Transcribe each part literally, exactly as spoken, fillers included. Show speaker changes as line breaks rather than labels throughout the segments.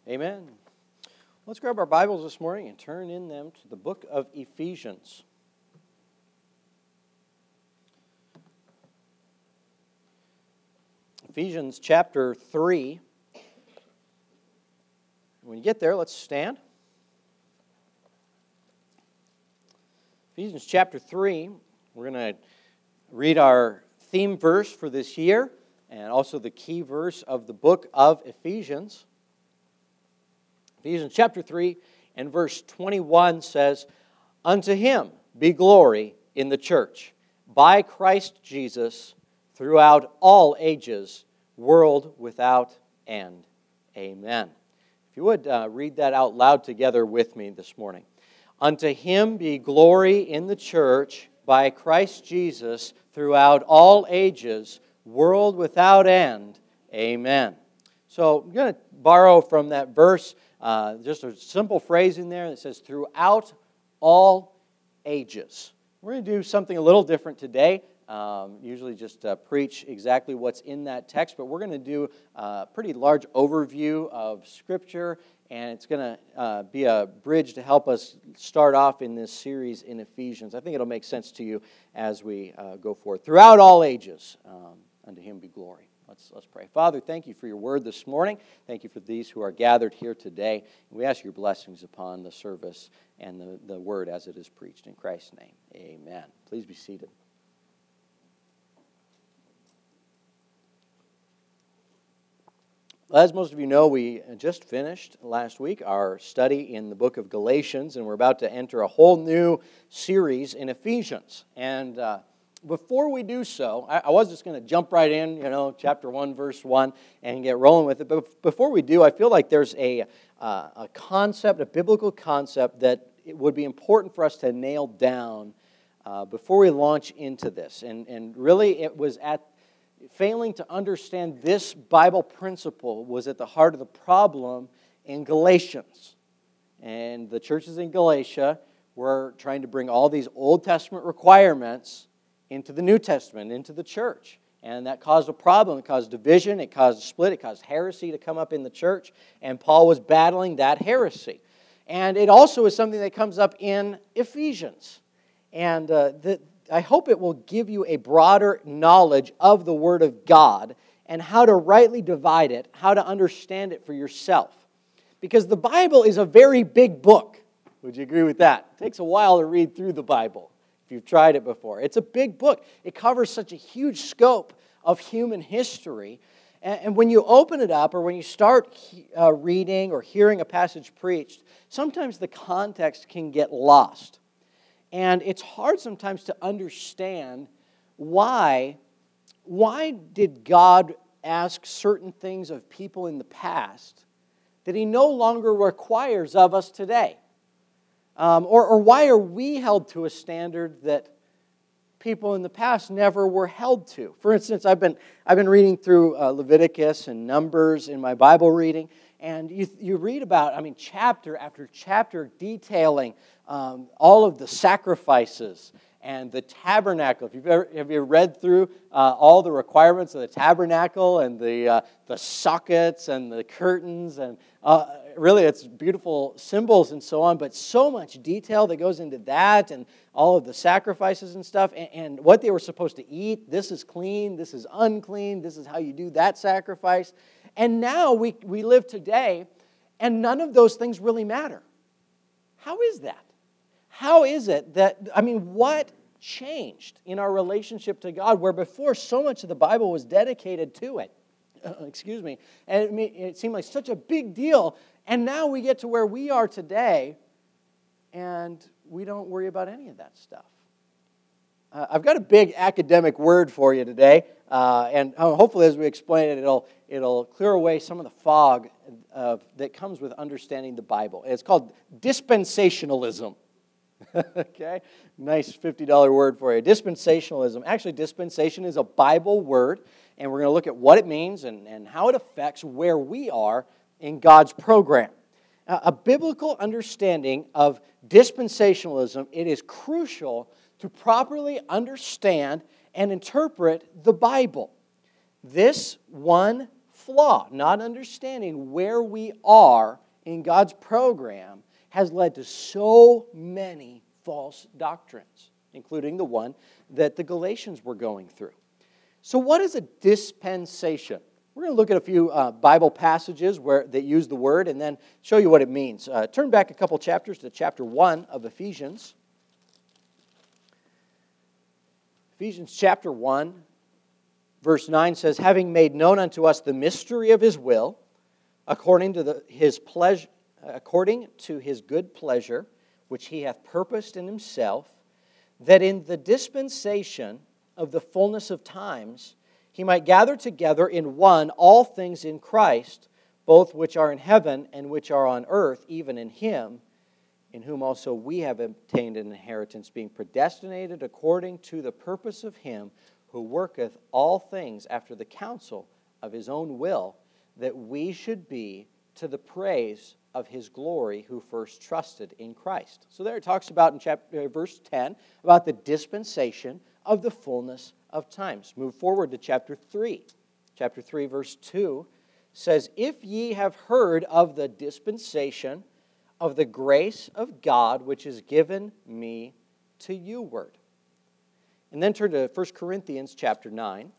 Amen. Let's grab our Bibles this morning and turn in them to the book of Ephesians. Ephesians chapter three. When you get there, let's stand. Ephesians chapter three, we're going to read our theme verse for this year and also the key verse of the book of Ephesians. Ephesians chapter three and verse twenty-one says, "Unto him be glory in the church, by Christ Jesus, throughout all ages, world without end. Amen." If you would uh, read that out loud together with me this morning. "Unto him be glory in the church, by Christ Jesus, throughout all ages, world without end. Amen." So I'm going to borrow from that verse uh, just a simple phrase in there that says, "throughout all ages." We're going to do something a little different today. Um, usually just uh, preach exactly what's in that text, but we're going to do a pretty large overview of Scripture, and it's going to uh, be a bridge to help us start off in this series in Ephesians. I think it'll make sense to you as we uh, go forward. Throughout all ages, um, unto him be glory. Let's, let's pray. Father, thank you for your word this morning. Thank you for these who are gathered here today. We ask your blessings upon the service and the, the word as it is preached. In Christ's name, amen. Please be seated. As most of you know, we just finished last week our study in the book of Galatians, and we're about to enter a whole new series in Ephesians. And uh, before we do so, I, I was just going to jump right in, you know, chapter one, verse one, and get rolling with it. But before we do, I feel like there's a, uh, a concept, a biblical concept, that it would be important for us to nail down uh, before we launch into this. And, and really, it was at Failing to understand this Bible principle was at the heart of the problem in Galatians. And the churches in Galatia were trying to bring all these Old Testament requirements into the New Testament, into the church. And that caused a problem. It caused division. It caused a split. It caused heresy to come up in the church. And Paul was battling that heresy. And it also is something that comes up in Ephesians. And uh, the I hope it will give you a broader knowledge of the Word of God and how to rightly divide it, how to understand it for yourself. Because the Bible is a very big book. Would you agree with that? It takes a while to read through the Bible if you've tried it before. It's a big book. It covers such a huge scope of human history. And when you open it up or when you start uh, reading or hearing a passage preached, sometimes the context can get lost. And it's hard sometimes to understand why, why did God ask certain things of people in the past that He no longer requires of us today? Um, or, or why are we held to a standard that people in the past never were held to? For instance, I've been, I've been reading through uh, Leviticus and Numbers in my Bible reading, and you, you read about, I mean, chapter after chapter detailing um, all of the sacrifices and the tabernacle. If you've ever have you read through uh, all the requirements of the tabernacle and the uh, the sockets and the curtains, and uh, really it's beautiful symbols and so on, but so much detail that goes into that and all of the sacrifices and stuff, and, and what they were supposed to eat. This is clean, this is unclean, this is how you do that sacrifice. And now we, we live today, and none of those things really matter. How is that? How is it that, I mean, what changed in our relationship to God where before so much of the Bible was dedicated to it? Uh, excuse me. And it, made, it seemed like such a big deal, and now we get to where we are today, and we don't worry about any of that stuff. Uh, I've got a big academic word for you today, uh, and hopefully as we explain it, it'll it'll clear away some of the fog of, that comes with understanding the Bible. It's called dispensationalism. Okay, nice fifty dollar word for you. Dispensationalism. Actually, dispensation is a Bible word, and we're going to look at what it means and, and how it affects where we are in God's program. Uh, a biblical understanding of dispensationalism, it is crucial to properly understand and interpret the Bible. This one flaw, not understanding where we are in God's program, has led to so many false doctrines, including the one that the Galatians were going through. So what is a dispensation? We're going to look at a few uh, Bible passages where that use the word and then show you what it means. Uh, turn back a couple chapters to chapter one of Ephesians. Ephesians chapter one, verse nine says, "Having made known unto us the mystery of His will, according to the, His pleasure, according to His good pleasure, which He hath purposed in Himself, that in the dispensation of the fullness of times He might gather together in one all things in Christ, both which are in heaven and which are on earth, even in Him, in whom also we have obtained an inheritance, being predestinated according to the purpose of Him who worketh all things after the counsel of His own will, that we should be to the praise of His glory who first trusted in Christ." So there it talks about in chapter, verse ten about the dispensation of the fullness of times. Move forward to chapter three. Chapter three, verse two says, "If ye have heard of the dispensation of the grace of God, which is given me to you ward." And then turn to First Corinthians chapter nine.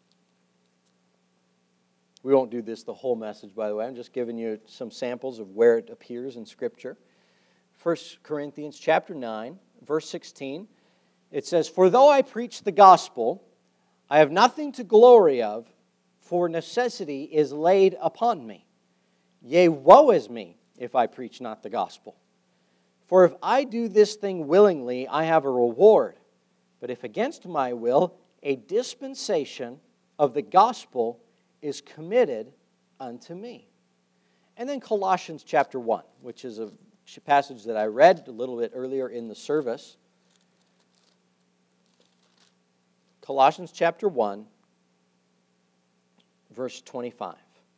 We won't do this the whole message, by the way. I'm just giving you some samples of where it appears in Scripture. First Corinthians chapter nine, verse sixteen. It says, "For though I preach the gospel, I have nothing to glory of, for necessity is laid upon me. Yea, woe is me, if I preach not the gospel. For if I do this thing willingly, I have a reward. But if against my will, a dispensation of the gospel is committed unto me." And then Colossians chapter one, which is a passage that I read a little bit earlier in the service. Colossians chapter one, verse twenty-five.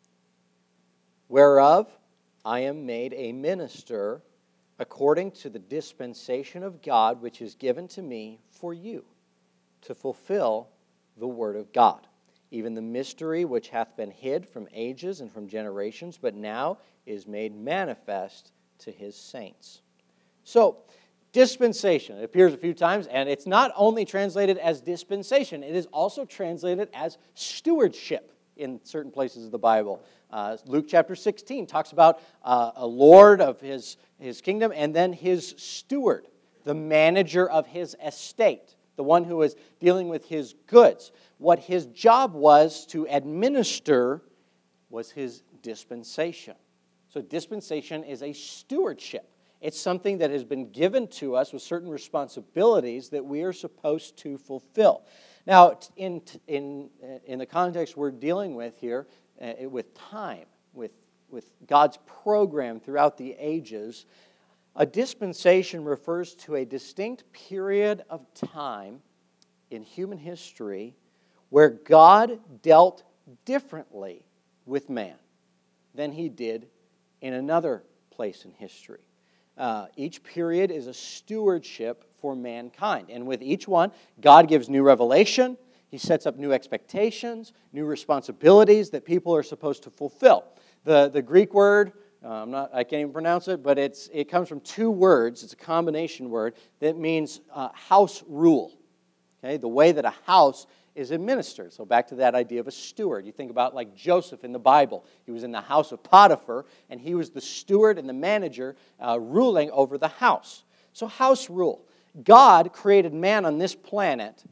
"Whereof I am made a minister according to the dispensation of God, which is given to me for you, to fulfill the word of God, even the mystery which hath been hid from ages and from generations, but now is made manifest to His saints." So, dispensation, it appears a few times, and it's not only translated as dispensation, it is also translated as stewardship in certain places of the Bible. Uh, Luke chapter sixteen talks about uh, a lord of his, his kingdom and then his steward, the manager of his estate, the one who is dealing with his goods. What his job was to administer was his dispensation. So dispensation is a stewardship. It's something that has been given to us with certain responsibilities that we are supposed to fulfill. Now, in, in, in the context we're dealing with here, uh, with time, with, with God's program throughout the ages, a dispensation refers to a distinct period of time in human history where God dealt differently with man than He did in another place in history. Uh, each period is a stewardship for mankind. And with each one, God gives new revelation. He sets up new expectations, new responsibilities that people are supposed to fulfill. The, the Greek word, uh, I'm not, I can't even pronounce it, but it's, it comes from two words. It's a combination word that means uh, house rule. Okay, the way that a house is administered. So back to that idea of a steward. You think about like Joseph in the Bible. He was in the house of Potiphar, and he was the steward and the manager uh, ruling over the house. So house rule. God created man on this planet,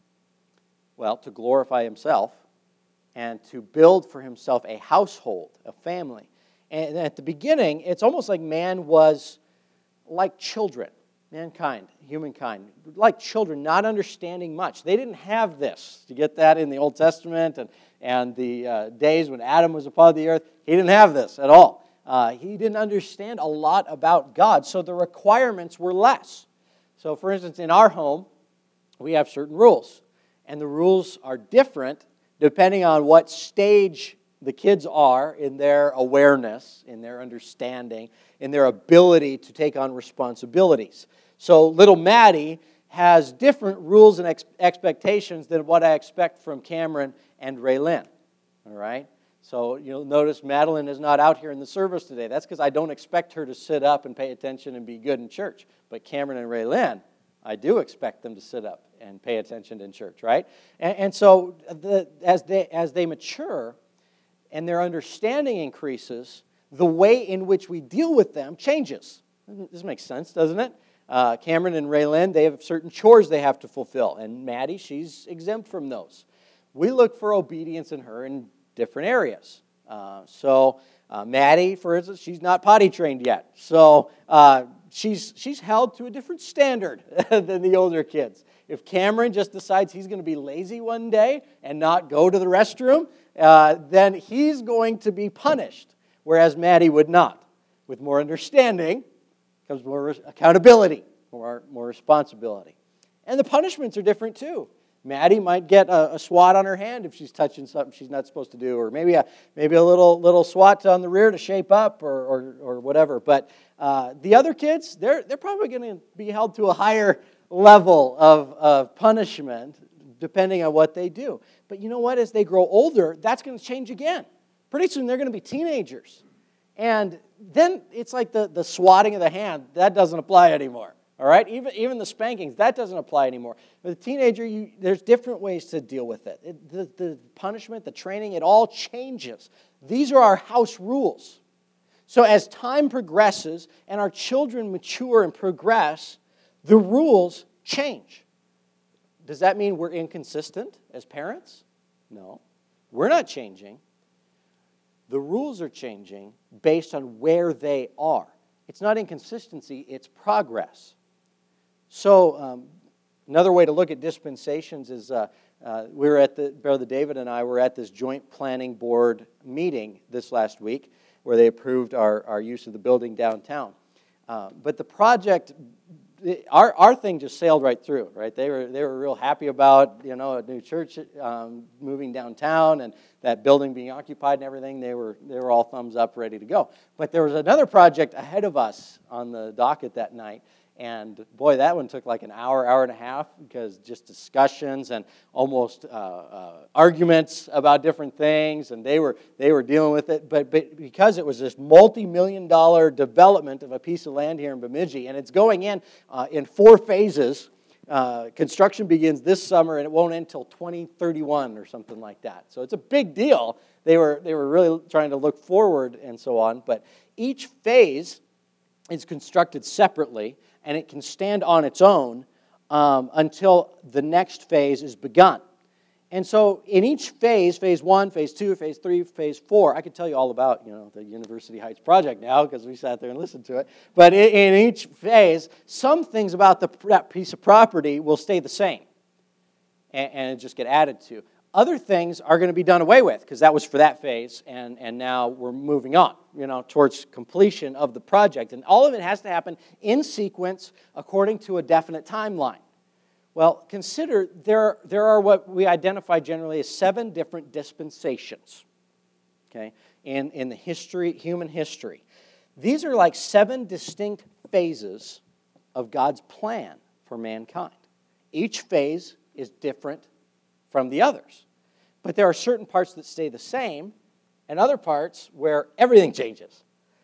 well, to glorify Himself and to build for Himself a household, a family. And at the beginning, it's almost like man was like children. Mankind, humankind, like children, not understanding much. They didn't have this. You get that in the Old Testament and, and the uh, days when Adam was upon the earth. He didn't have this at all. Uh, he didn't understand a lot about God, so the requirements were less. So, for instance, in our home, we have certain rules, and the rules are different depending on what stage the kids are in their awareness, in their understanding, in their ability to take on responsibilities. So little Maddie has different rules and ex- expectations than what I expect from Cameron and Raylyn. All right? So you'll notice Madeline is not out here in the service today. That's because I don't expect her to sit up and pay attention and be good in church. But Cameron and Raylynn, I do expect them to sit up and pay attention in church, right? And, and so the, as they as they mature and their understanding increases, the way in which we deal with them changes. This makes sense, doesn't it? Uh, Cameron and Raylynn, they have certain chores they have to fulfill. And Maddie, she's exempt from those. We look for obedience in her in different areas. Uh, so uh, Maddie, for instance, she's not potty trained yet. So uh, she's she's held to a different standard than the older kids. If Cameron just decides he's going to be lazy one day and not go to the restroom, uh, then he's going to be punished, whereas Maddie would not. With more understanding comes more accountability, more, more responsibility. And the punishments are different too. Maddie might get a, a swat on her hand if she's touching something she's not supposed to do, or maybe a maybe a little little swat on the rear to shape up, or or, or whatever. But uh, the other kids, they're they're probably going to be held to a higher level of, of punishment, depending on what they do. But you know what? As they grow older, that's going to change again. Pretty soon they're going to be teenagers. And then it's like the, the swatting of the hand, that doesn't apply anymore. All right? Even, even the spankings, that doesn't apply anymore. With a teenager, you, there's different ways to deal with it. it the, the punishment, the training, it all changes. These are our house rules. So as time progresses and our children mature and progress, the rules change. Does that mean we're inconsistent as parents? No. We're not changing. The rules are changing based on where they are. It's not inconsistency, it's progress. So um, another way to look at dispensations is uh, uh, we were at the, Brother David and I were at this joint planning board meeting this last week where they approved our, our use of the building downtown. Uh, but the project, our our thing just sailed right through, right? They were they were real happy about, you know, a new church um, moving downtown and that building being occupied and everything. They were they were all thumbs up, ready to go. But there was another project ahead of us on the docket that night. And boy, that one took like an hour, hour and a half, because just discussions and almost uh, uh, arguments about different things, and they were they were dealing with it. But, but because it was this multi-million dollar development of a piece of land here in Bemidji, and it's going in uh, in four phases. Uh, construction begins this summer, and it won't end until twenty thirty-one or something like that. So it's a big deal. They were they were really trying to look forward and so on. But each phase is constructed separately, and it can stand on its own um, until the next phase is begun. And so in each phase, phase one, phase two, phase three, phase four, I could tell you all about, you know, the University Heights project now because we sat there and listened to it. But in, in each phase, some things about the, that piece of property will stay the same and, and just get added to. Other things are going to be done away with because that was for that phase, and, and now we're moving on, you know, towards completion of the project. And all of it has to happen in sequence according to a definite timeline. Well, consider there, there are what we identify generally as seven different dispensations, okay, in, in the history, human history. These are like seven distinct phases of God's plan for mankind. Each phase is different from the others. But there are certain parts that stay the same and other parts where everything changes.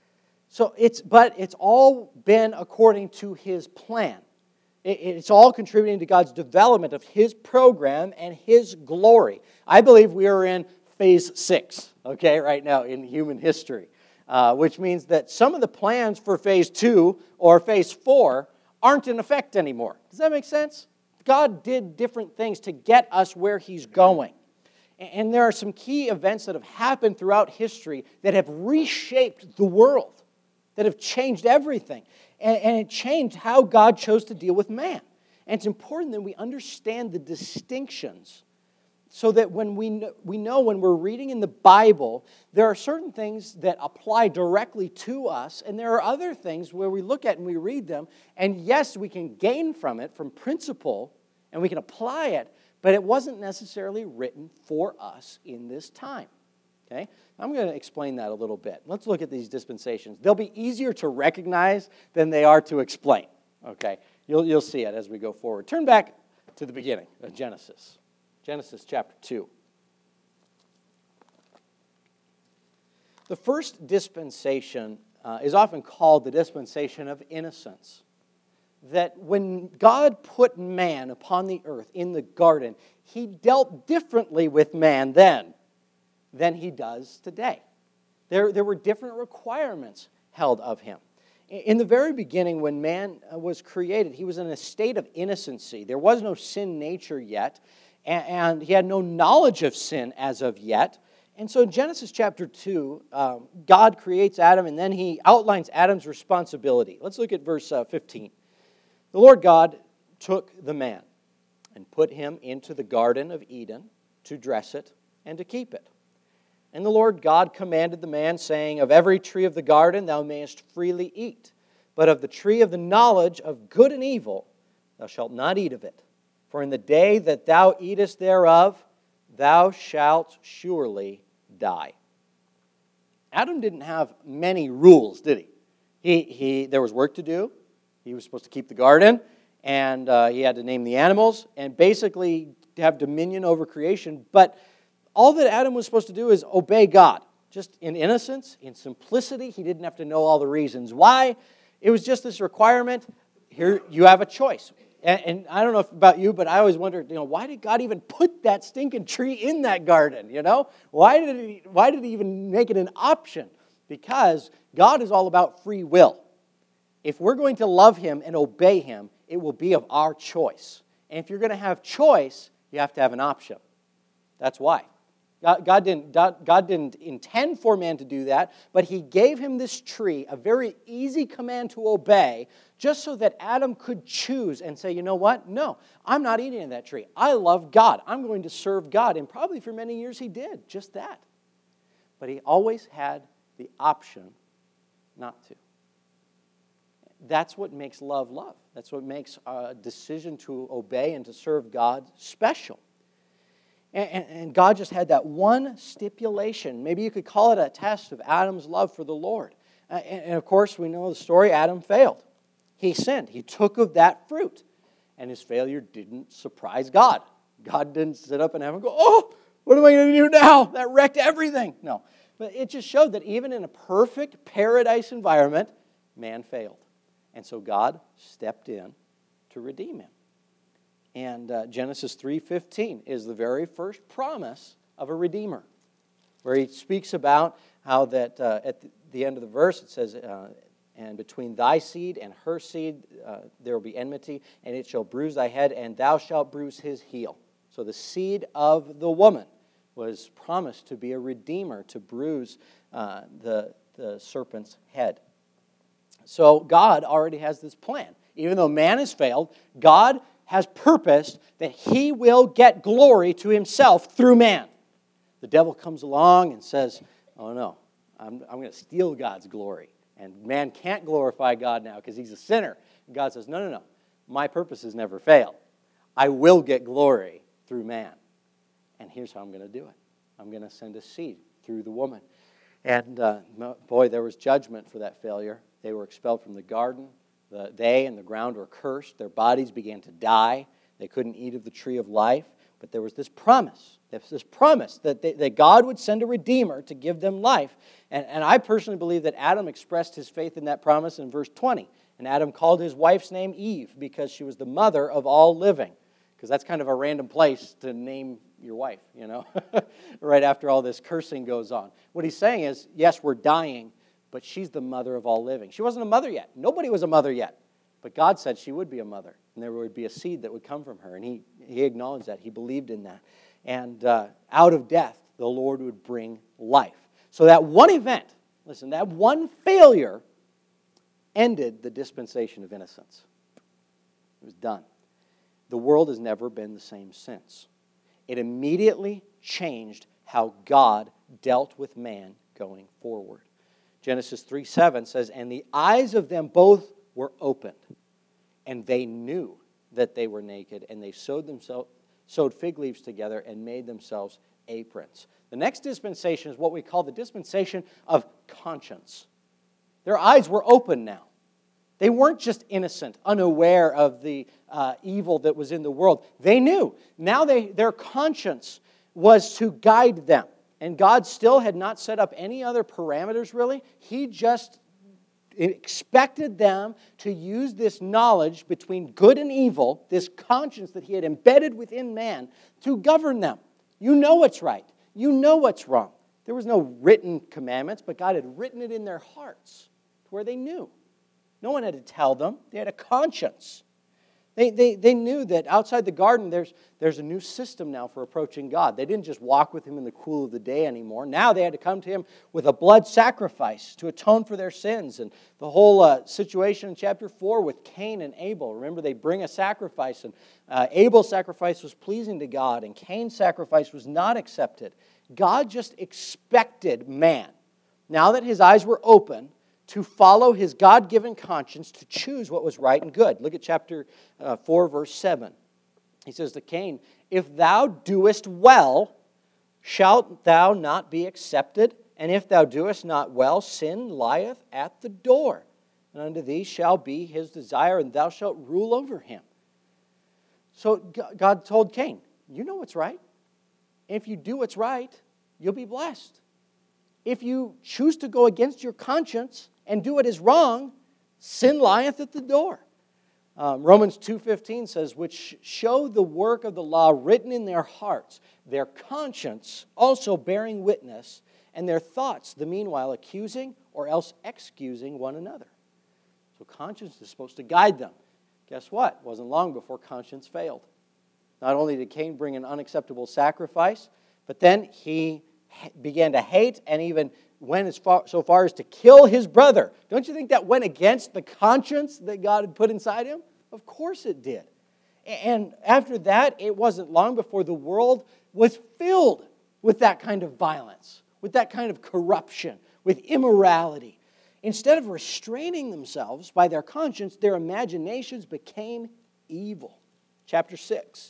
So it's but it's all been according to His plan. It, it's all contributing to God's development of His program and His glory. I believe we are in phase six, okay, right now in human history, uh, which means that some of the plans for phase two or phase four aren't in effect anymore. Does that make sense? God did different things to get us where He's going. And there are some key events that have happened throughout history that have reshaped the world, that have changed everything. And it changed how God chose to deal with man. And it's important that we understand the distinctions so that when we know, we know when we're reading in the Bible, there are certain things that apply directly to us, and there are other things where we look at and we read them, and yes, we can gain from it, from principle, and we can apply it, but it wasn't necessarily written for us in this time. Okay? I'm going to explain that a little bit. Let's look at these dispensations. They'll be easier to recognize than they are to explain. Okay? You'll, you'll see it as we go forward. Turn back to the beginning of Genesis. Genesis chapter two. The first dispensation uh, is often called the dispensation of innocence. That when God put man upon the earth in the garden, He dealt differently with man then than He does today. There, there were different requirements held of him. In the very beginning, when man was created, he was in a state of innocency. There was no sin nature yet, and he had no knowledge of sin as of yet. And so in Genesis chapter two, um, God creates Adam, and then He outlines Adam's responsibility. Let's look at verse uh, fifteen. The Lord God took the man and put him into the Garden of Eden to dress it and to keep it. And the Lord God commanded the man, saying, Of every tree of the garden thou mayest freely eat, but of the tree of the knowledge of good and evil thou shalt not eat of it. For in the day that thou eatest thereof, thou shalt surely die. Adam didn't have many rules, did he? He, he there was work to do. He was supposed to keep the garden, and uh, he had to name the animals, and basically have dominion over creation. But all that Adam was supposed to do is obey God. Just in innocence, in simplicity. He didn't have to know all the reasons why. It was just this requirement. Here, you have a choice. And, and I don't know if about you, but I always wondered, you know, why did God even put that stinking tree in that garden? You know, why did he? Why did He even make it an option? Because God is all about free will. If we're going to love Him and obey Him, it will be of our choice. And if you're going to have choice, you have to have an option. That's why. God, God, didn't, God didn't intend for man to do that, but He gave him this tree, a very easy command to obey, just so that Adam could choose and say, you know what? No, I'm not eating of that tree. I love God. I'm going to serve God. And probably for many years he did just that. But he always had the option not to. That's what makes love love. That's what makes a decision to obey and to serve God special. And, and God just had that one stipulation. Maybe you could call it a test of Adam's love for the Lord. Uh, and, and of course, we know the story. Adam failed. He sinned. He took of that fruit. And his failure didn't surprise God. God didn't sit up and have him go, oh, what am I going to do now? That wrecked everything. No. But it just showed that even in a perfect paradise environment, man failed. And so God stepped in to redeem him. And uh, Genesis three fifteen is the very first promise of a redeemer, where he speaks about how that uh, at the end of the verse it says, uh, and between thy seed and her seed uh, there will be enmity, and it shall bruise thy head, and thou shalt bruise his heel. So the seed of the woman was promised to be a redeemer, to bruise uh, the, the serpent's head. So God already has this plan. Even though man has failed, God has purposed that he will get glory to himself through man. The devil comes along and says, oh no, I'm, I'm going to steal God's glory. And man can't glorify God now because he's a sinner. And God says, no, no, no. My purposes never fail. I will get glory through man. And here's how I'm going to do it. I'm going to send a seed through the woman. And uh, boy, there was judgment for that failure. They were expelled from the garden. The, they and the ground were cursed. Their bodies began to die. They couldn't eat of the tree of life. But there was this promise. There was this promise that, they, that God would send a Redeemer to give them life. And, and I personally believe that Adam expressed his faith in that promise in verse twenty. And Adam called his wife's name Eve because she was the mother of all living. Because that's kind of a random place to name your wife, you know, right after all this cursing goes on. What he's saying is, yes, we're dying, but she's the mother of all living. She wasn't a mother yet. Nobody was a mother yet. But God said she would be a mother, and there would be a seed that would come from her. And he, he acknowledged that. He believed in that. And uh, out of death, the Lord would bring life. So that one event, listen, that one failure ended the dispensation of innocence. It was done. The world has never been the same since. It immediately changed how God dealt with man going forward. Genesis three seven says, and the eyes of them both were opened, and they knew that they were naked, and they sewed themselves, sewed fig leaves together and made themselves aprons. The next dispensation is what we call the dispensation of conscience. Their eyes were open now. They weren't just innocent, unaware of the uh, evil that was in the world. They knew. Now they, their conscience was to guide them. and God still had not set up any other parameters really. He just expected them to use this knowledge between good and evil, this conscience that He had embedded within man, to govern them. You know what's right. You know what's wrong. There was no written commandments, but God had written it in their hearts to where they knew. No one had to tell them. They had a conscience. They, they, they knew that outside the garden, there's, there's a new system now for approaching God. They didn't just walk with Him in the cool of the day anymore. Now they had to come to Him with a blood sacrifice to atone for their sins. And the whole uh, situation in chapter four with Cain and Abel. Remember, they bring a sacrifice, and uh, Abel's sacrifice was pleasing to God, and Cain's sacrifice was not accepted. God just expected man, now that his eyes were open, to follow his God-given conscience to choose what was right and good. Look at chapter uh, four, verse seven. He says to Cain, "If thou doest well, shalt thou not be accepted? And if thou doest not well, sin lieth at the door. And unto thee shall be his desire, and thou shalt rule over him." So God told Cain, you know what's right. If you do what's right, you'll be blessed. If you choose to go against your conscience and do what is wrong, sin lieth at the door. Um, Romans two fifteen says, "Which show the work of the law written in their hearts, their conscience also bearing witness, and their thoughts the meanwhile accusing or else excusing one another." So conscience is supposed to guide them. Guess what? It wasn't long before conscience failed. Not only did Cain bring an unacceptable sacrifice, but then he began to hate and even went as far, so far as to kill his brother. Don't you think that went against the conscience that God had put inside him? Of course it did. And after that, it wasn't long before the world was filled with that kind of violence, with that kind of corruption, with immorality. Instead of restraining themselves by their conscience, their imaginations became evil. Chapter six.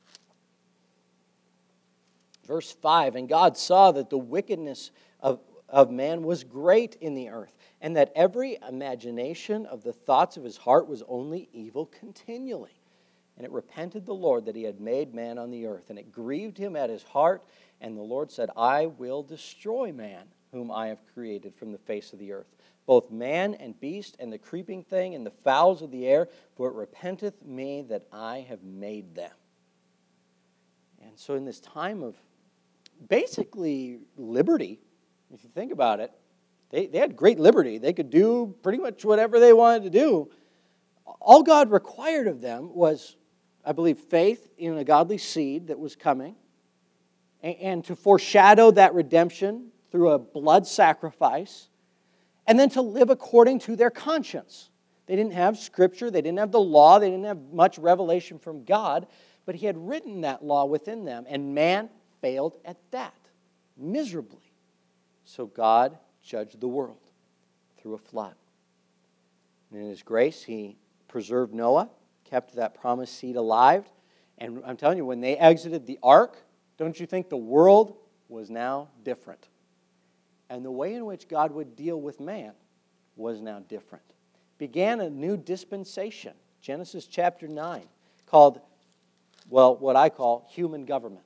Verse five, "And God saw that the wickedness of, of man was great in the earth, and that every imagination of the thoughts of his heart was only evil continually. And it repented the Lord that He had made man on the earth, and it grieved Him at His heart. And the Lord said, I will destroy man, whom I have created from the face of the earth, both man and beast, and the creeping thing, and the fowls of the air, for it repenteth me that I have made them." And so in this time of basically liberty, if you think about it, they, they had great liberty. They could do pretty much whatever they wanted to do. All God required of them was, I believe, faith in a godly seed that was coming, and, and to foreshadow that redemption through a blood sacrifice, and then to live according to their conscience. They didn't have Scripture, they didn't have the law, they didn't have much revelation from God, but He had written that law within them, and man failed at that miserably. So God judged the world through a flood. And in His grace, He preserved Noah, kept that promised seed alive. And I'm telling you, when they exited the ark, don't you think the world was now different? And the way in which God would deal with man was now different. Began a new dispensation, Genesis chapter nine, called, well, what I call human government.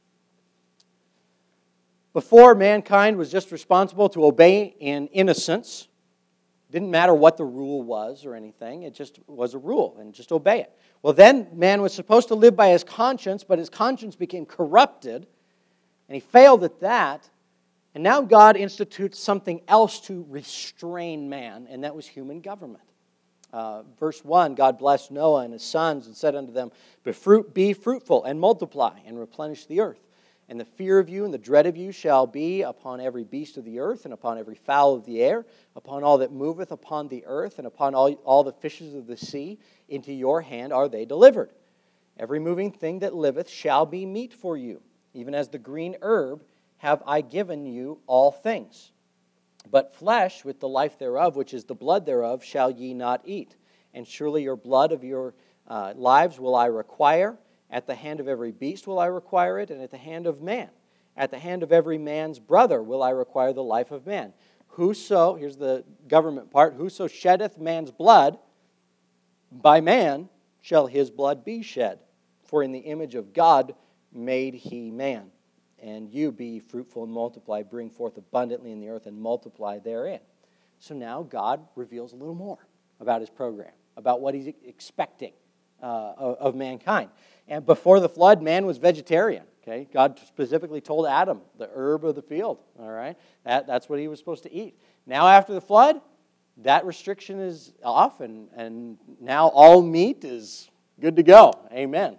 Before, mankind was just responsible to obey in innocence. Didn't matter what the rule was or anything. It just was a rule, and just obey it. Well, then man was supposed to live by his conscience, but his conscience became corrupted, and he failed at that. And now God institutes something else to restrain man, and that was human government. Uh, verse one, God blessed Noah and his sons and said unto them, Be fruit, be fruitful and multiply and replenish the earth. And the fear of you and the dread of you shall be upon every beast of the earth, and upon every fowl of the air, upon all that moveth upon the earth, and upon all, all the fishes of the sea. Into your hand are they delivered. Every moving thing that liveth shall be meat for you. Even as the green herb have I given you all things. But flesh with the life thereof, which is the blood thereof, shall ye not eat. And surely your blood of your uh, lives will I require. At the hand of every beast will I require it, and at the hand of man. At the hand of every man's brother will I require the life of man. Whoso, here's the government part, whoso sheddeth man's blood, by man shall his blood be shed. For in the image of God made he man. and you be fruitful and multiply, bring forth abundantly in the earth and multiply therein. So now God reveals a little more about his program, about what he's expecting uh, of, of mankind. And before the flood, man was vegetarian. Okay, God specifically told Adam, the herb of the field, all right? That, that's what he was supposed to eat. Now after the flood, that restriction is off, and, and now all meat is good to go. Amen.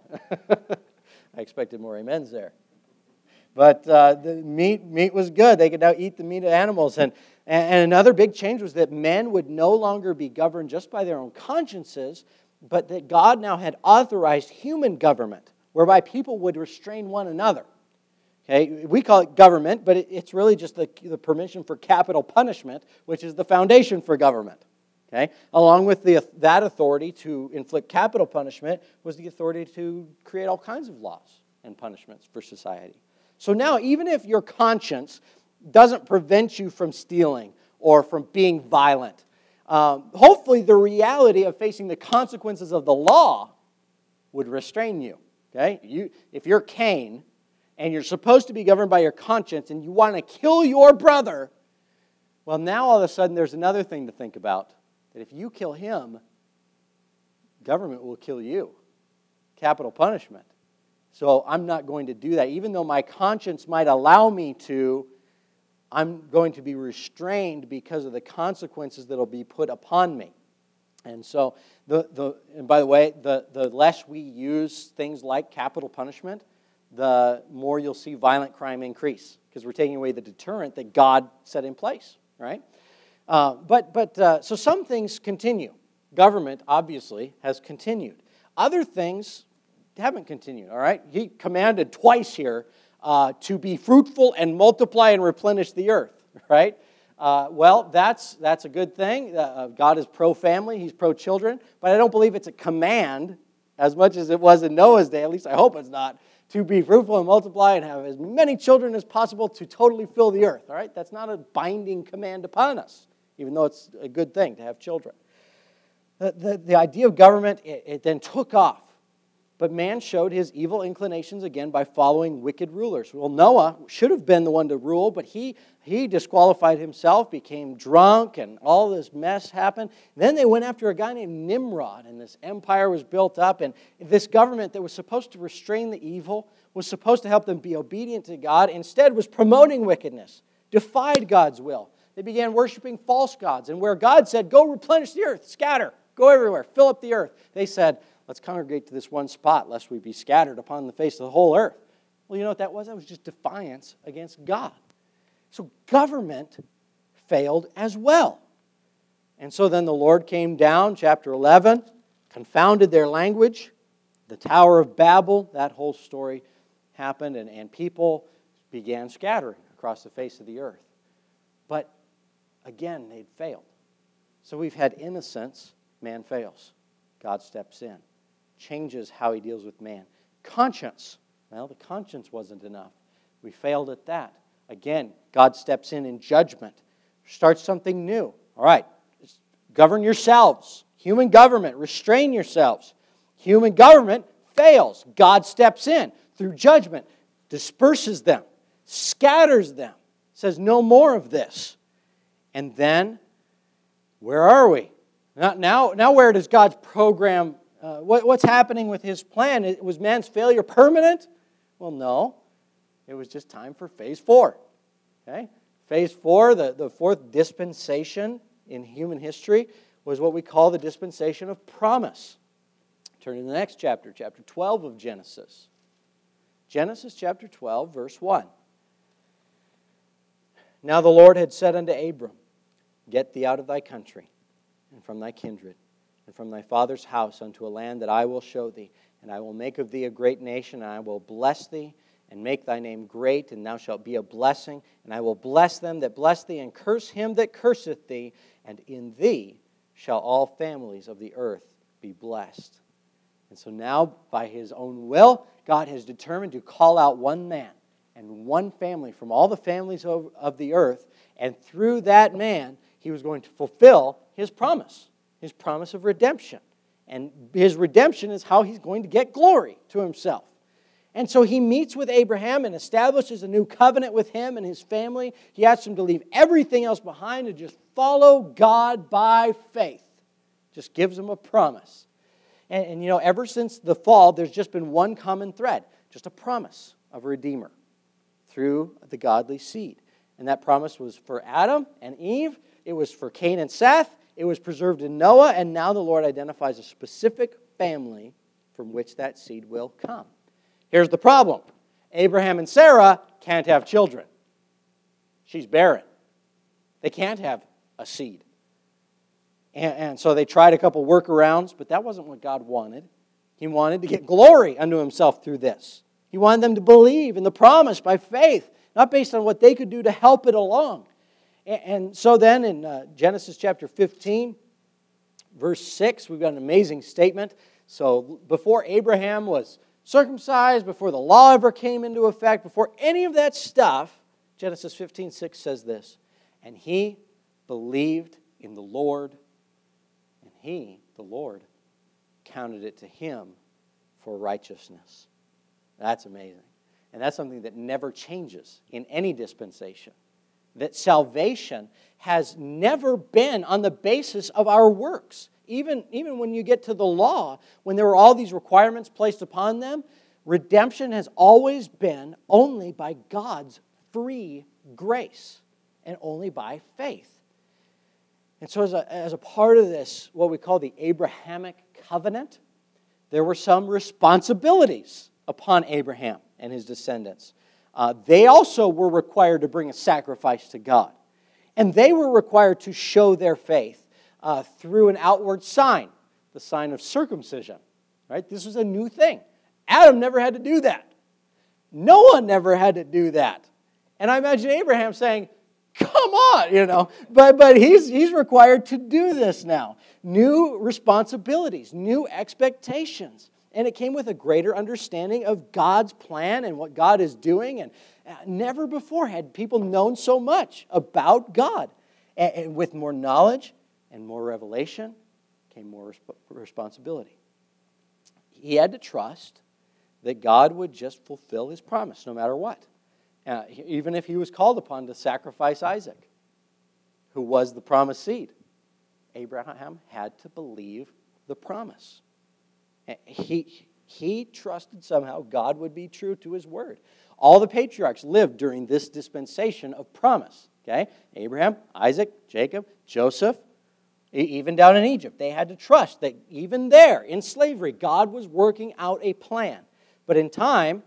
I expected more amens there. But uh, the meat meat was good. They could now eat the meat of animals. And, and another big change was that men would no longer be governed just by their own consciences, but that God now had authorized human government, whereby people would restrain one another. Okay, we call it government, but it, it's really just the, the permission for capital punishment, which is the foundation for government. Okay, along with the, that authority to inflict capital punishment was the authority to create all kinds of laws and punishments for society. So now, even if your conscience doesn't prevent you from stealing or from being violent, um, hopefully the reality of facing the consequences of the law would restrain you. Okay, you, if you're Cain and you're supposed to be governed by your conscience and you want to kill your brother, well, now all of a sudden there's another thing to think about. That if you kill him, government will kill you. Capital punishment. So I'm not going to do that. Even though my conscience might allow me to, I'm going to be restrained because of the consequences that will be put upon me. And so, the, the and by the way, the, the less we use things like capital punishment, the more you'll see violent crime increase, because we're taking away the deterrent that God set in place, right? Uh, but but uh, so some things continue. Government, obviously, has continued. Other things haven't continued, all right? He commanded twice here uh, to be fruitful and multiply and replenish the earth, right? Uh, well, that's that's a good thing. Uh, God is pro-family, He's pro-children, but I don't believe it's a command as much as it was in Noah's day, at least I hope it's not, to be fruitful and multiply and have as many children as possible to totally fill the earth, all right? That's not a binding command upon us, even though it's a good thing to have children. The, the, the idea of government, it, it then took off. But man showed his evil inclinations again by following wicked rulers. Well, Noah should have been the one to rule, but he, he disqualified himself, became drunk, and all this mess happened. Then they went after a guy named Nimrod, and this empire was built up. And this government that was supposed to restrain the evil, was supposed to help them be obedient to God, instead was promoting wickedness, defied God's will. They began worshiping false gods. And where God said, go replenish the earth, scatter, go everywhere, fill up the earth, they said, let's congregate to this one spot, lest we be scattered upon the face of the whole earth. Well, you know what that was? That was just defiance against God. So government failed as well. And so then the Lord came down, chapter eleven, confounded their language. The Tower of Babel, that whole story happened, and, and people began scattering across the face of the earth. But again, they'd failed. So we've had innocence, man fails. God steps in, changes how He deals with man. Conscience, well, the conscience wasn't enough. We failed at that. Again, God steps in in judgment, starts something new. All right, govern yourselves. Human government, restrain yourselves. Human government fails. God steps in through judgment, disperses them, scatters them, says no more of this. And then, where are we? Now, now, now where does God's program, uh, what, what's happening with His plan? Was man's failure permanent? Well, no. It was just time for phase four. Okay? Phase four, the, the fourth dispensation in human history, was what we call the dispensation of promise. Turn to the next chapter, chapter twelve of Genesis. Genesis chapter twelve, verse one. Now the Lord had said unto Abram, get thee out of thy country, and from thy kindred, and from thy father's house unto a land that I will show thee, and I will make of thee a great nation, and I will bless thee, and make thy name great, and thou shalt be a blessing, and I will bless them that bless thee, and curse him that curseth thee, and in thee shall all families of the earth be blessed. And so now, by His own will, God has determined to call out one man and one family from all the families of, of the earth, and through that man, He was going to fulfill His promise, His promise of redemption. And His redemption is how He's going to get glory to Himself. And so he meets with Abraham and establishes a new covenant with him and his family. He asks him to leave everything else behind and just follow God by faith. Just gives him a promise. And, and you know, ever since the fall, there's just been one common thread. Just a promise of a Redeemer through the godly seed. And that promise was for Adam and Eve. It was for Cain and Seth. It was preserved in Noah. And now the Lord identifies a specific family from which that seed will come. Here's the problem. Abraham and Sarah can't have children. She's barren. They can't have a seed. And, and so they tried a couple workarounds, but that wasn't what God wanted. He wanted to get glory unto himself through this. He wanted them to believe in the promise by faith, not based on what they could do to help it along. And, and so then in uh, Genesis chapter fifteen, verse six, we've got an amazing statement. So before Abraham was circumcised, before the law ever came into effect, before any of that stuff, Genesis fifteen six says this, and he believed in the Lord, and he, the Lord, counted it to him for righteousness. That's amazing. And that's something that never changes in any dispensation. That salvation has never been on the basis of our works. Even, even when you get to the law, when there were all these requirements placed upon them, redemption has always been only by God's free grace and only by faith. And so as a, as a part of this, what we call the Abrahamic covenant, there were some responsibilities upon Abraham and his descendants. Uh, they also were required to bring a sacrifice to God. And they were required to show their faith Uh, through an outward sign, the sign of circumcision. Right? This was a new thing. Adam never had to do that. Noah never had to do that. And I imagine Abraham saying, come on, you know. But, but he's, he's required to do this now. New responsibilities, new expectations. And it came with a greater understanding of God's plan and what God is doing. And never before had people known so much about God. And, and with more knowledge and more revelation came more resp- responsibility. He had to trust that God would just fulfill his promise no matter what. Uh, even if he was called upon to sacrifice Isaac, who was the promised seed. Abraham had to believe the promise. He, he trusted somehow God would be true to his word. All the patriarchs lived during this dispensation of promise. Okay? Abraham, Isaac, Jacob, Joseph, even down in Egypt, they had to trust that even there, in slavery, God was working out a plan. But in time,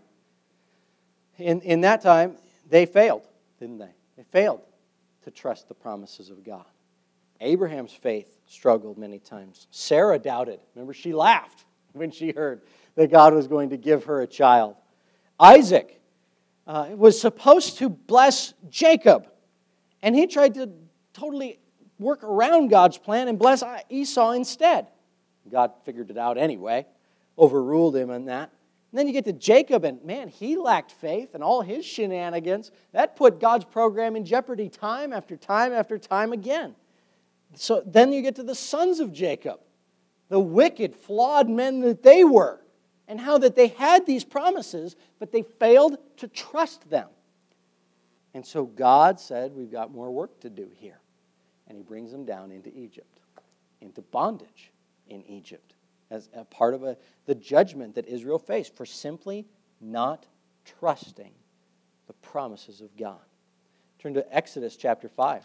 in, in that time, they failed, didn't they? They failed to trust the promises of God. Abraham's faith struggled many times. Sarah doubted. Remember, she laughed when she heard that God was going to give her a child. Isaac uh, was supposed to bless Jacob, and he tried to totally work around God's plan and bless Esau instead. God figured it out anyway, overruled him on that. And then you get to Jacob, and man, he lacked faith, and all his shenanigans, that put God's program in jeopardy time after time after time again. So then you get to the sons of Jacob, the wicked, flawed men that they were, and how that they had these promises, but they failed to trust them. And so God said, we've got more work to do here. And he brings them down into Egypt, into bondage in Egypt, as a part of a, the judgment that Israel faced for simply not trusting the promises of God. Turn to Exodus chapter five.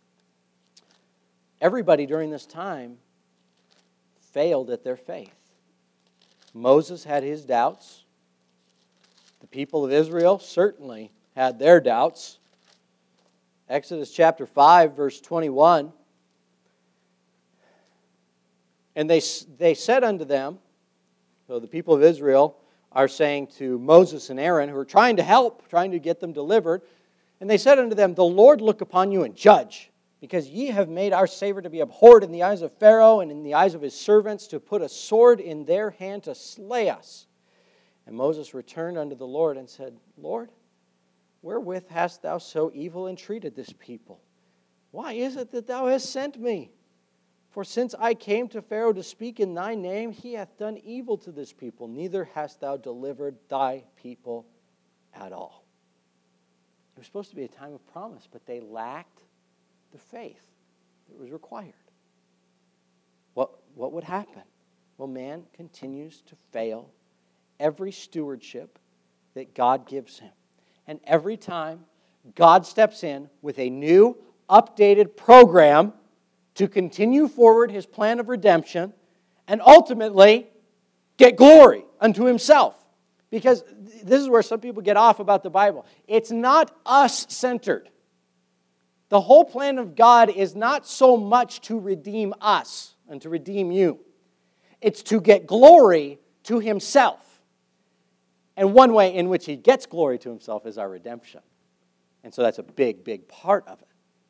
Everybody during this time failed at their faith. Moses had his doubts. The people of Israel certainly had their doubts. Exodus chapter five, verse twenty-one. And they, they said unto them, so the people of Israel are saying to Moses and Aaron, who are trying to help, trying to get them delivered, and they said unto them, the Lord look upon you and judge, because ye have made our Savior to be abhorred in the eyes of Pharaoh and in the eyes of his servants, to put a sword in their hand to slay us. And Moses returned unto the Lord and said, Lord, wherewith hast thou so evil entreated this people? Why is it that thou hast sent me? For since I came to Pharaoh to speak in thy name, he hath done evil to this people, neither hast thou delivered thy people at all. It was supposed to be a time of promise, but they lacked the faith that was required. What, what would happen? Well, man continues to fail every stewardship that God gives him. And every time God steps in with a new, updated program to continue forward his plan of redemption and ultimately get glory unto himself. Because this is where some people get off about the Bible. It's not us-centered. The whole plan of God is not so much to redeem us and to redeem you. It's to get glory to himself. And one way in which he gets glory to himself is our redemption. And so that's a big, big part of it.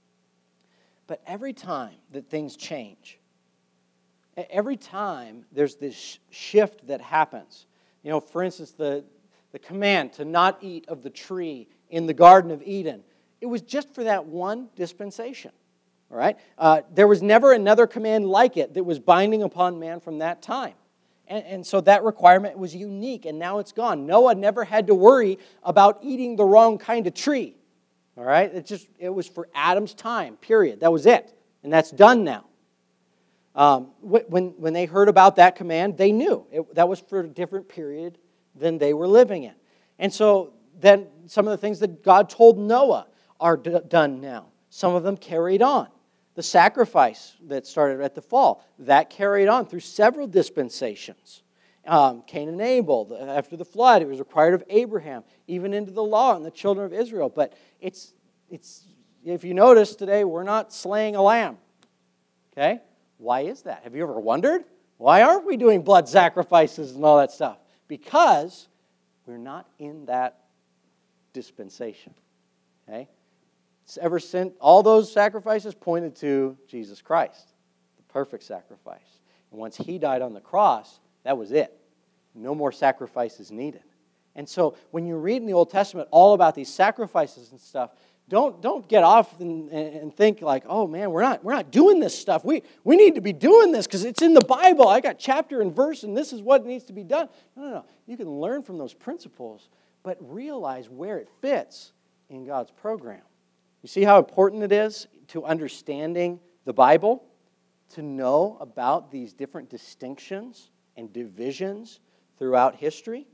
But every time that things change, every time there's this shift that happens, you know, for instance, the, the command to not eat of the tree in the Garden of Eden, it was just for that one dispensation, all right? Uh, there was never another command like it that was binding upon man from that time. And, and so that requirement was unique, and now it's gone. Noah never had to worry about eating the wrong kind of tree. All right? It just it was for Adam's time, period. That was it. And that's done now. Um, when, when they heard about that command, they knew. It, that was for a different period than they were living in. And so then some of the things that God told Noah are d- done now. Some of them carried on. The sacrifice that started at the fall, that carried on through several dispensations. Um, Cain and Abel, after the flood, it was required of Abraham, even into the law and the children of Israel. But it's, it's if you notice today, we're not slaying a lamb. Okay? Why is that? Have you ever wondered? Why aren't we doing blood sacrifices and all that stuff? Because we're not in that dispensation. Okay? It's ever since all those sacrifices pointed to Jesus Christ, the perfect sacrifice. And once he died on the cross, that was it. No more sacrifices needed. And so when you read in the Old Testament all about these sacrifices and stuff, don't, don't get off and, and think like, oh man, we're not, we're not doing this stuff. We, we need to be doing this because it's in the Bible. I got chapter and verse and this is what needs to be done. No, no, no. You can learn from those principles, but realize where it fits in God's program. You see how important it is to understanding the Bible, to know about these different distinctions and divisions throughout history.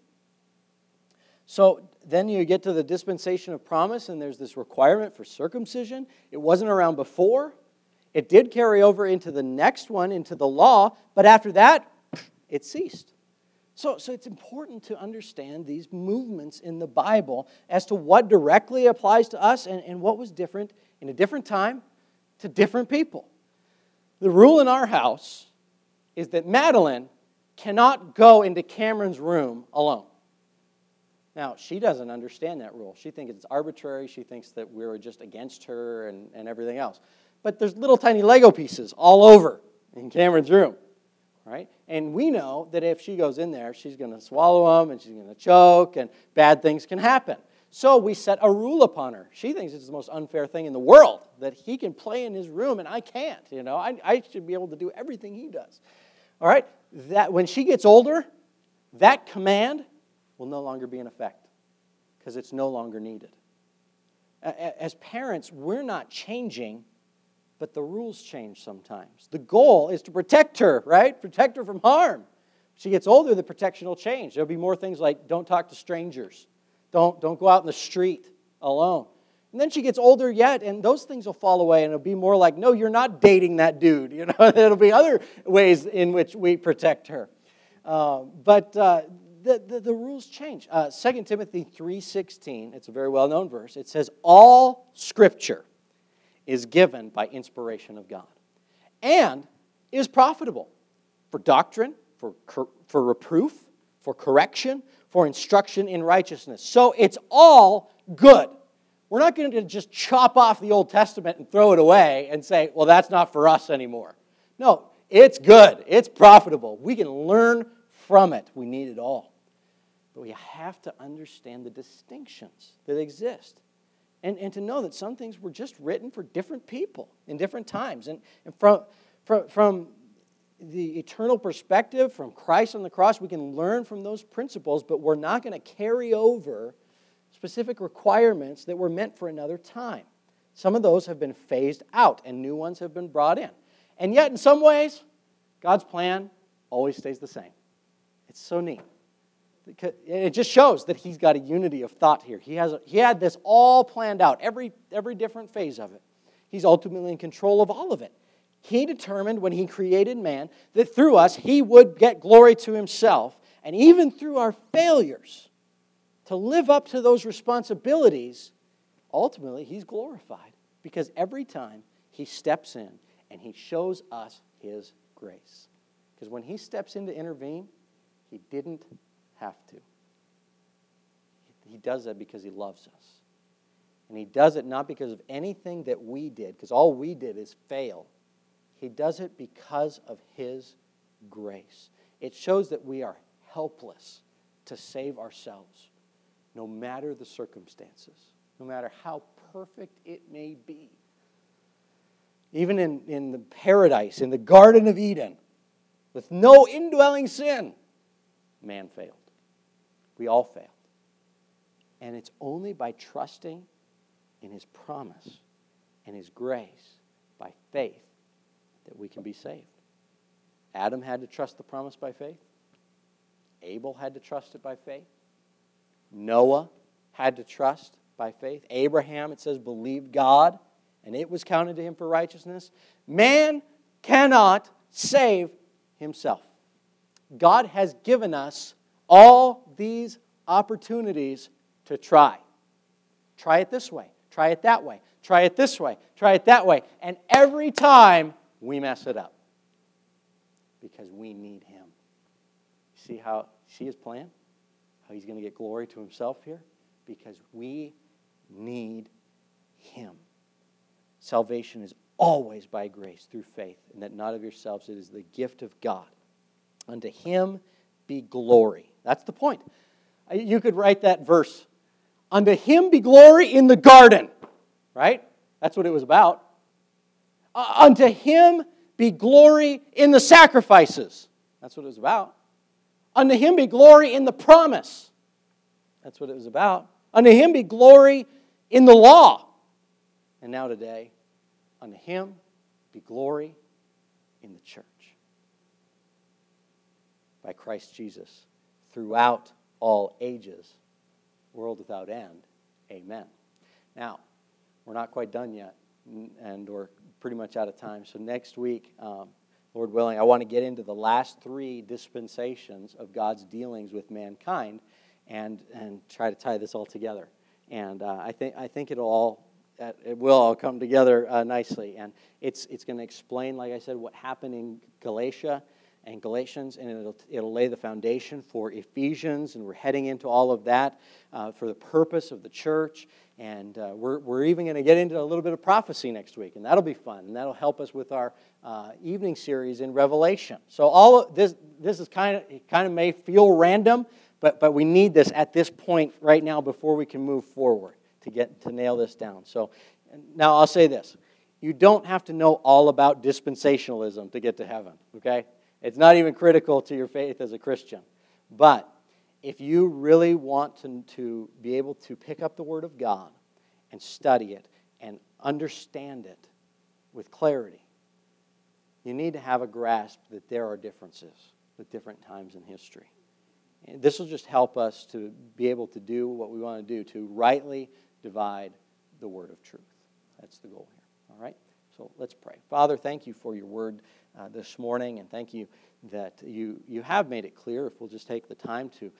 So then you get to the dispensation of promise, and there's this requirement for circumcision. It wasn't around before. It did carry over into the next one, into the law, but after that, it ceased. So, so it's important to understand these movements in the Bible as to what directly applies to us and, and what was different in a different time to different people. The rule in our house is that Madeline cannot go into Cameron's room alone. Now, she doesn't understand that rule. She thinks it's arbitrary. She thinks that we're just against her and, and everything else. But there's little tiny Lego pieces all over in Cameron's room, right? And we know that if she goes in there, she's going to swallow them and she's going to choke and bad things can happen. So we set a rule upon her. She thinks it's the most unfair thing in the world that he can play in his room and I can't. You know, I, I should be able to do everything he does. All right? That when she gets older, that command will no longer be in effect because it's no longer needed. As parents, we're not changing, but the rules change sometimes. The goal is to protect her, right? Protect her from harm. As she gets older, the protection will change. There'll be more things like don't talk to strangers. Don't, don't go out in the street alone. And then she gets older yet, and those things will fall away, and it'll be more like, no, you're not dating that dude. You know, there'll be other ways in which we protect her. Uh, but uh, the, the, the rules change. Uh, Second Timothy three sixteen, it's a very well-known verse. It says, all Scripture is given by inspiration of God and is profitable for doctrine, for, for reproof, for correction, for instruction in righteousness. So it's all good. We're not going to just chop off the Old Testament and throw it away and say, well, that's not for us anymore. No, it's good. It's profitable. We can learn from it. We need it all. But we have to understand the distinctions that exist. And, and to know that some things were just written for different people in different times. And, and from, from, from the eternal perspective, from Christ on the cross, we can learn from those principles, but we're not going to carry over specific requirements that were meant for another time. Some of those have been phased out, and new ones have been brought in. And yet, in some ways, God's plan always stays the same. It's so neat. It just shows that He's got a unity of thought here. He has a, He had this all planned out, every, every different phase of it. He's ultimately in control of all of it. He determined when He created man that through us He would get glory to Himself, and even through our failures to live up to those responsibilities, ultimately He's glorified, because every time He steps in and He shows us His grace. Because when He steps in to intervene, He didn't have to. He does that because He loves us. And He does it not because of anything that we did, because all we did is fail. He does it because of His grace. It shows that we are helpless to save ourselves, no matter the circumstances, no matter how perfect it may be. Even in, in the paradise, in the Garden of Eden, with no indwelling sin, man failed. We all failed. And it's only by trusting in His promise and His grace, by faith, that we can be saved. Adam had to trust the promise by faith. Abel had to trust it by faith. Noah had to trust by faith. Abraham, it says, believed God, and it was counted to him for righteousness. Man cannot save himself. God has given us all these opportunities to try. Try it this way. Try it that way. Try it this way. Try it that way. And every time, we mess it up. Because we need Him. See how, see His plan? How He's going to get glory to Himself here? Because we need Him. Salvation is always by grace through faith, and that not of yourselves, it is the gift of God. Unto Him be glory. That's the point. You could write that verse. Unto Him be glory in the garden. Right? That's what it was about. Uh, unto Him be glory in the sacrifices. That's what it was about. Unto Him be glory in the promise. That's what it was about. Unto Him be glory in the law. And now today, unto Him be glory in the church. By Christ Jesus, throughout all ages, world without end. Amen. Now, we're not quite done yet, and we're pretty much out of time. So next week, um, Lord willing, I want to get into the last three dispensations of God's dealings with mankind, and and try to tie this all together. And uh, I think I think it'll all it will all come together uh, nicely. And it's it's going to explain, like I said, what happened in Galatia and Galatians, and it'll it'll lay the foundation for Ephesians, and we're heading into all of that uh, for the purpose of the church. And uh, we're we're even going to get into a little bit of prophecy next week, and that'll be fun, and that'll help us with our uh, evening series in Revelation. So all of this this is kind of it kind of may feel random, but but we need this at this point right now before we can move forward to get to nail this down. So now I'll say this: you don't have to know all about dispensationalism to get to heaven. Okay, it's not even critical to your faith as a Christian, but if you really want to, to be able to pick up the Word of God and study it and understand it with clarity, you need to have a grasp that there are differences with different times in history. And this will just help us to be able to do what we want to do, to rightly divide the word of truth. That's the goal here. All right? So let's pray. Father, thank you for your word uh, this morning, and thank you that you, you have made it clear, if we'll just take the time to